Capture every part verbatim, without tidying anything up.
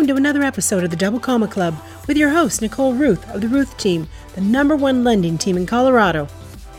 Welcome to another episode of the Double Comma Club with your host, Nicole Ruth of the Ruth Team, the number one lending team in Colorado.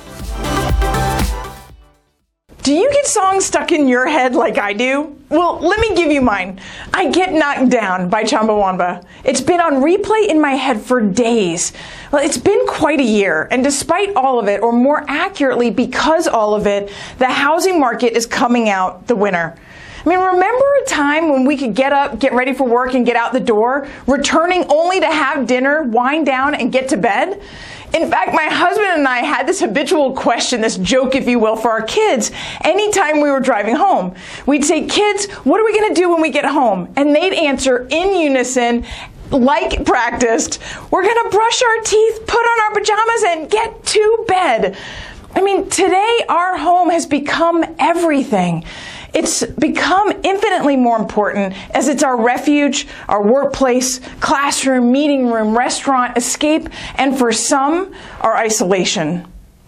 Do you get songs stuck in your head like I do? Well, let me give you mine. I Get Knocked Down by Chumbawamba. It's been on replay in my head for days. Well, it's been quite a year, and despite all of it, or more accurately, because all of it, the housing market is coming out the winner. I mean, remember a time when we could get up, get ready for work, and get out the door, returning only to have dinner, wind down, and get to bed? In fact, my husband and I had this habitual question, this joke, if you will, for our kids anytime we were driving home. We'd say, kids, what are we going to do when we get home? And they'd answer in unison, like practiced, we're going to brush our teeth, put on our pajamas, and get to bed. I mean, today our home has become everything. It's become infinitely more important as it's our refuge, our workplace, classroom, meeting room, restaurant, escape, and for some, our isolation.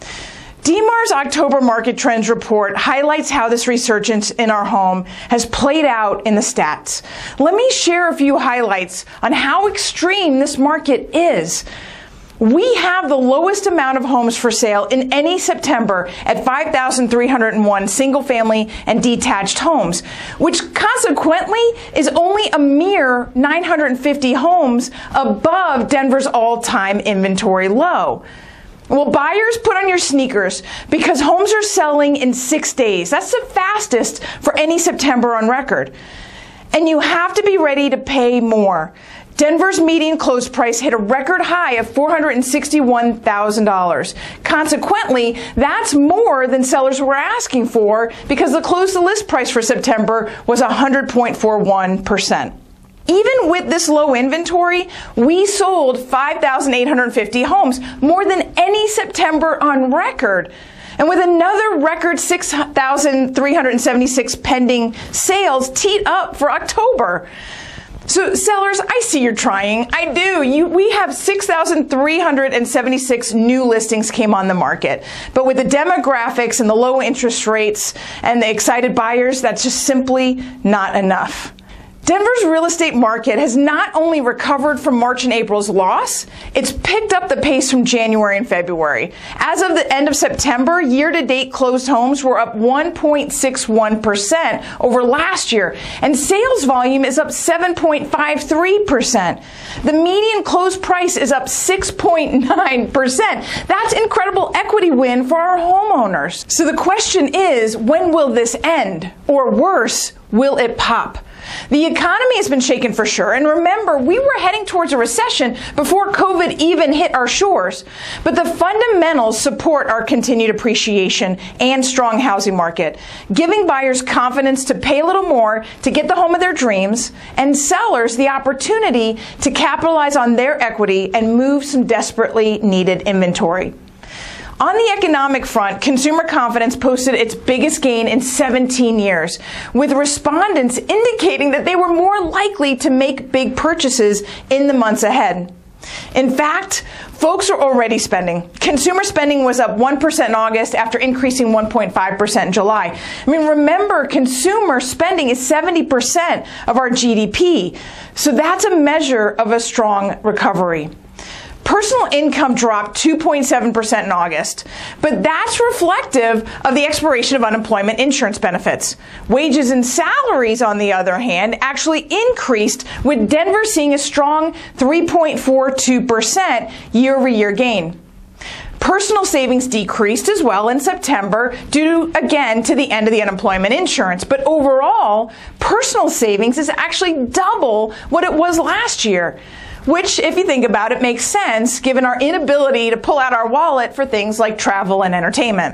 D M R's October Market Trends Report highlights how this resurgence in our home has played out in the stats. Let me share a few highlights on how extreme this market is. We have the lowest amount of homes for sale in any September at five thousand three hundred one single-family and detached homes, which consequently is only a mere nine hundred fifty homes above Denver's all-time inventory low. Well, buyers, put on your sneakers because homes are selling in six days. That's the fastest for any September on record. And you have to be ready to pay more. Denver's median close price hit a record high of four hundred sixty-one thousand dollars. Consequently, that's more than sellers were asking for because the close-to-list price for September was one hundred point four one percent. Even with this low inventory, we sold five thousand eight hundred fifty homes, more than any September on record. And with another record six thousand three hundred seventy-six pending sales teed up for October. So sellers, I see you're trying. I do. You, we have six thousand three hundred seventy-six new listings came on the market. But with the demographics and the low interest rates and the excited buyers, that's just simply not enough. Denver's real estate market has not only recovered from March and April's loss, it's picked up the pace from January and February. As of the end of September, year-to-date closed homes were up one point six one percent over last year, and sales volume is up seven point five three percent. The median closed price is up six point nine percent. That's incredible equity win for our homeowners. So the question is, when will this end? Or worse, will it pop? The economy has been shaken for sure, and remember, we were heading towards a recession before COVID even hit our shores. But the fundamentals support our continued appreciation and strong housing market, giving buyers confidence to pay a little more to get the home of their dreams, and sellers the opportunity to capitalize on their equity and move some desperately needed inventory. On the economic front, consumer confidence posted its biggest gain in seventeen years, with respondents indicating that they were more likely to make big purchases in the months ahead. In fact, folks are already spending. Consumer spending was up one percent in August after increasing one point five percent in July. I mean, remember, consumer spending is seventy percent of our G D P, so that's a measure of a strong recovery. Personal income dropped two point seven percent in August, but that's reflective of the expiration of unemployment insurance benefits. Wages and salaries, on the other hand, actually increased, with Denver seeing a strong three point four two percent year-over-year gain. Personal savings decreased as well in September due, again, to the end of the unemployment insurance. But overall, personal savings is actually double what it was last year, which, if you think about it, makes sense given our inability to pull out our wallet for things like travel and entertainment.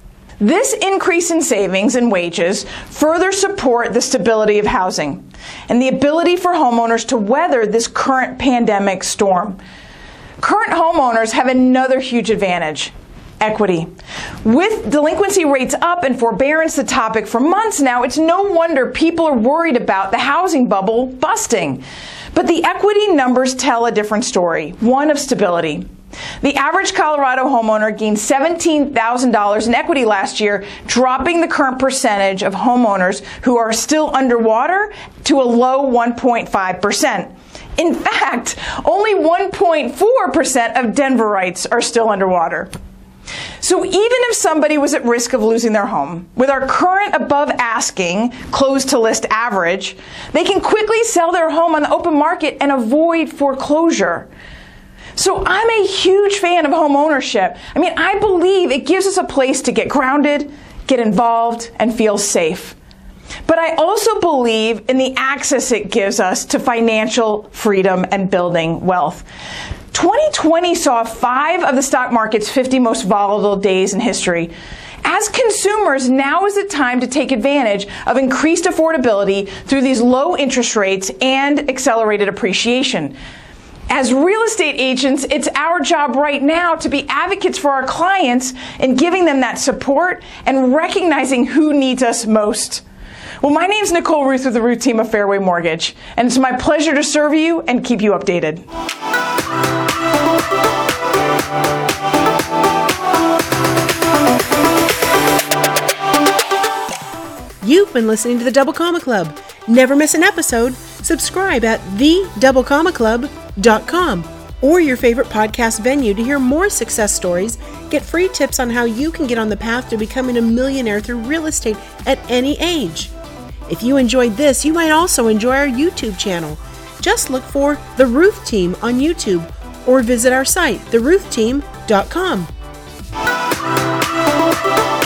This increase in savings and wages further support the stability of housing and the ability for homeowners to weather this current pandemic storm. Current homeowners have another huge advantage: equity. With delinquency rates up and forbearance the topic for months now, it's no wonder people are worried about the housing bubble busting. But the equity numbers tell a different story, one of stability. The average Colorado homeowner gained seventeen thousand dollars in equity last year, dropping the current percentage of homeowners who are still underwater to a low one point five percent. In fact, only one point four percent of Denverites are still underwater. So even if somebody was at risk of losing their home, with our current above asking closed to list average, they can quickly sell their home on the open market and avoid foreclosure. So I'm a huge fan of home ownership. I mean, I believe it gives us a place to get grounded, get involved, and feel safe. But I also believe in the access it gives us to financial freedom and building wealth. twenty twenty saw five of the stock market's fifty most volatile days in history. As consumers, now is the time to take advantage of increased affordability through these low interest rates and accelerated appreciation. As real estate agents, it's our job right now to be advocates for our clients and giving them that support and recognizing who needs us most. Well, my name's Nicole Ruth with the Ruth team of Fairway Mortgage, and it's my pleasure to serve you and keep you updated. You've been listening to the Double Comma Club. Never miss an episode. Subscribe at the double comma club dot com or your favorite podcast venue to hear more success stories, get free tips on how you can get on the path to becoming a millionaire through real estate at any age. If you enjoyed this, you might also enjoy our YouTube channel. Just look for The Ruth Team on YouTube or visit our site, the ruth team dot com.